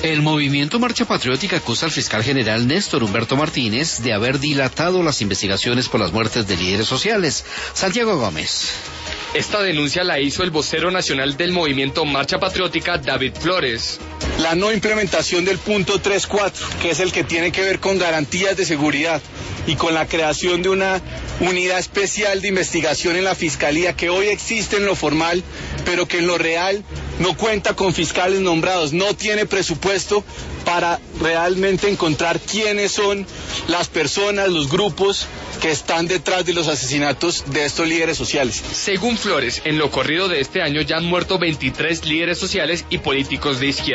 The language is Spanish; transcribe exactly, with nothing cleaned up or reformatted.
El movimiento Marcha Patriótica acusa al fiscal general Néstor Humberto Martínez de haber dilatado las investigaciones por las muertes de líderes sociales. Santiago Gómez. Esta denuncia la hizo el vocero nacional del movimiento Marcha Patriótica, David Flores. La no implementación del punto tres punto cuatro, que es el que tiene que ver con garantías de seguridad y con la creación de una unidad especial de investigación en la Fiscalía que hoy existe en lo formal, pero que en lo real no cuenta con fiscales nombrados, no tiene presupuesto para realmente encontrar quiénes son las personas, los grupos que están detrás de los asesinatos de estos líderes sociales. Según Flores, en lo corrido de este año ya han muerto veintitrés líderes sociales y políticos de izquierda.